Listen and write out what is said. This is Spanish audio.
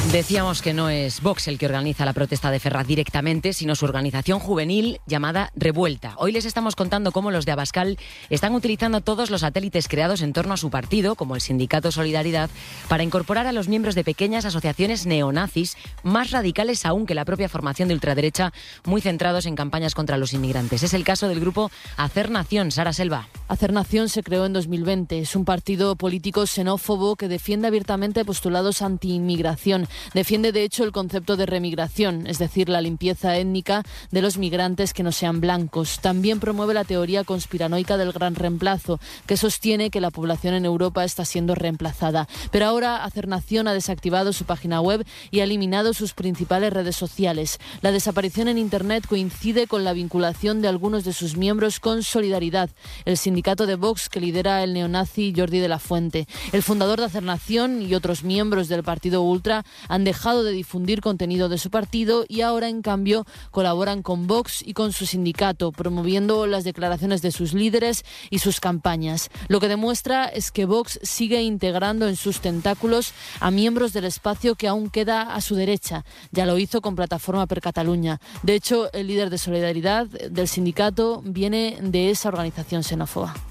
Decíamos que no es Vox el que organiza la protesta de Ferraz directamente, sino su organización juvenil llamada Revuelta. Hoy les estamos contando cómo los de Abascal están utilizando todos los satélites creados en torno a su partido, como el Sindicato Solidaridad, para incorporar a los miembros de pequeñas asociaciones neonazis, más radicales aún que la propia formación de ultraderecha, muy centrados en campañas contra los inmigrantes. Es el caso del grupo Hacer Nación. Sara Selva. Hacer Nación se creó en 2020. Es un partido político xenófobo que defiende abiertamente postulados anti-inmigración. Defiende, de hecho, el concepto de remigración, es decir, la limpieza étnica de los migrantes que no sean blancos. También promueve la teoría conspiranoica del gran reemplazo, que sostiene que la población en Europa está siendo reemplazada. Pero ahora Hacer Nación ha desactivado su página web y ha eliminado sus principales redes sociales. La desaparición en Internet coincide con la vinculación de algunos de sus miembros con Solidaridad, el sindicato de Vox que lidera el neonazi Jordi de la Fuente. El fundador de Hacer Nación y otros miembros del partido ultra han dejado de difundir contenido de su partido y ahora, en cambio, colaboran con Vox y con su sindicato, promoviendo las declaraciones de sus líderes y sus campañas. Lo que demuestra es que Vox sigue integrando en sus tentáculos a miembros del espacio que aún queda a su derecha. Ya lo hizo con Plataforma per Catalunya. De hecho, el líder de Solidaridad del sindicato viene de esa organización xenófoba.